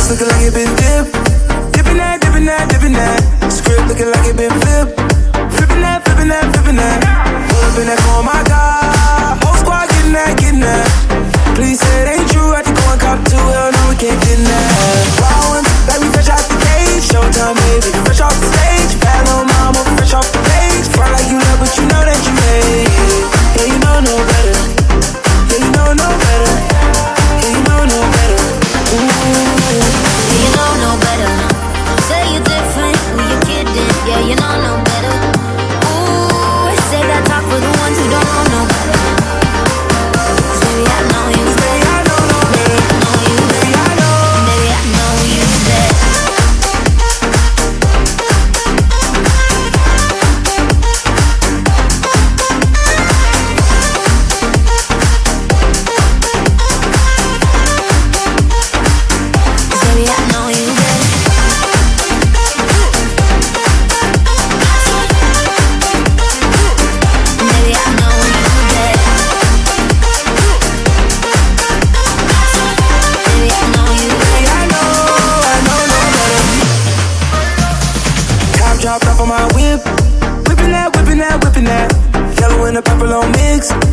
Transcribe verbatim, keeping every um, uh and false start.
looking like it been dipped. Dipping that, dipping that, dipping that. Script looking like it been flipped. Flipping that, flipping that, flipping that. Pull up in that car, oh my God. Whole squad getting that, getting that. Please say it ain't true. I had to go and cop two. Hell no, we can't get that. Wild ones, like we fresh out the cage. Showtime, baby, fresh off the stage. Bad little mama, fresh off the page. Front like you love, but you know that you hate. Yeah, you know no better. Yeah, you know no better. Yeah, you know no better. Ooh. Yeah, you know no better. Say you're different, who you kidding? Yeah, you know no better. Ooh, say that talk for the ones who don't know no better. 'Cause baby, I know you better. Baby, I know no better. Baby, I know you better. Baby, I know you better. Baby, I know you better. Baby, I know you better. Baby, I know you better. Baby, I know, I know no better. Top dropped off on my whip. Whipping that, whipping that, whipping that. Yellow and the purple on mix.